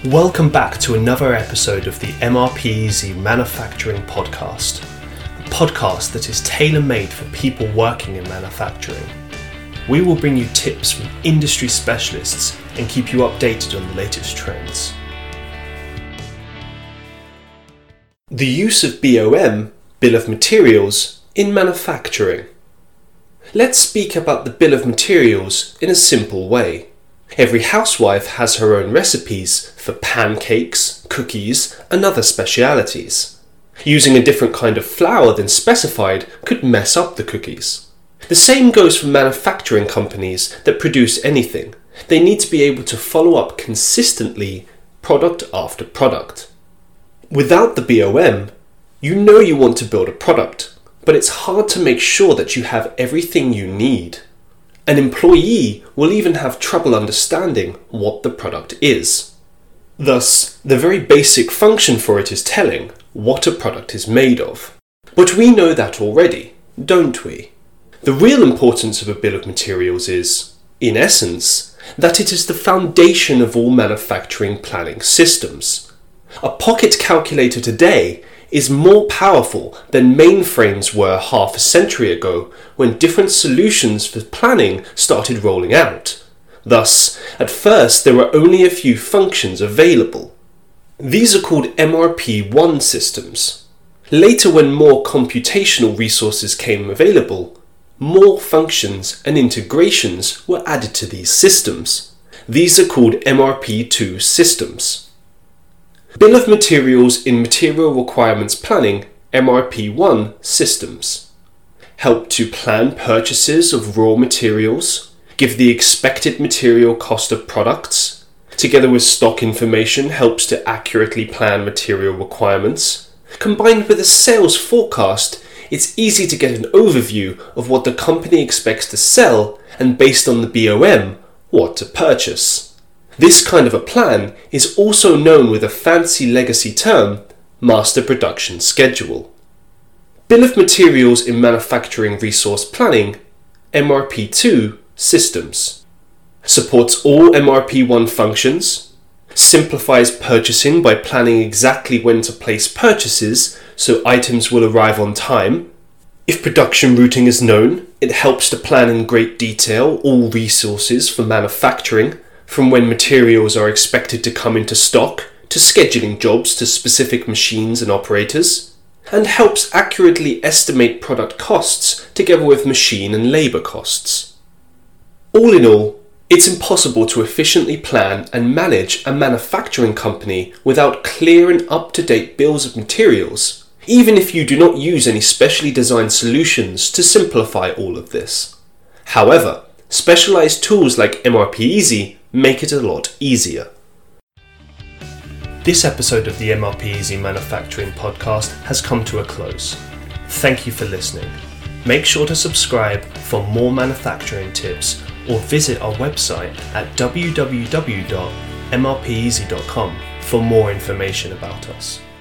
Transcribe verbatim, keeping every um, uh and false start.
Welcome back to another episode of the M R P Easy Manufacturing Podcast, a podcast that is tailor-made for people working in manufacturing. We will bring you tips from industry specialists and keep you updated on the latest trends. The use of B O M, Bill of Materials, in manufacturing. Let's speak about the Bill of Materials in a simple way. Every housewife has her own recipes for pancakes, cookies, and other specialities. Using a different kind of flour than specified could mess up the cookies. The same goes for manufacturing companies that produce anything. They need to be able to follow up consistently, product after product. Without the B O M, you know you want to build a product, but it's hard to make sure that you have everything you need. An employee will even have trouble understanding what the product is. Thus, the very basic function for it is telling what a product is made of. But we know that already, don't we? The real importance of a bill of materials is, in essence, that it is the foundation of all manufacturing planning systems. A pocket calculator today is more powerful than mainframes were half a century ago when different solutions for planning started rolling out. Thus, at first there were only a few functions available. These are called M R P one systems. Later, when more computational resources came available, more functions and integrations were added to these systems. These are called M R P two systems. Bill of Materials in Material Requirements Planning, M R P one systems. Help to plan purchases of raw materials, give the expected material cost of products. Together with stock information, helps to accurately plan material requirements. Combined with a sales forecast, it's easy to get an overview of what the company expects to sell and, based on the B O M, what to purchase. This kind of a plan is also known with a fancy legacy term, Master Production Schedule. Bill of Materials in Manufacturing Resource Planning, M R P two systems. Supports all M R P one functions, simplifies purchasing by planning exactly when to place purchases so items will arrive on time. If production routing is known, it helps to plan in great detail all resources for manufacturing, from when materials are expected to come into stock, to scheduling jobs to specific machines and operators, and helps accurately estimate product costs together with machine and labour costs. All in all, it's impossible to efficiently plan and manage a manufacturing company without clear and up-to-date bills of materials, even if you do not use any specially designed solutions to simplify all of this. However, specialised tools like M R P Easy make it a lot easier. This episode of the M R P Easy Manufacturing Podcast has come to a close. Thank you for listening. Make sure to subscribe for more manufacturing tips or visit our website at w w w dot m r p easy dot com for more information about us.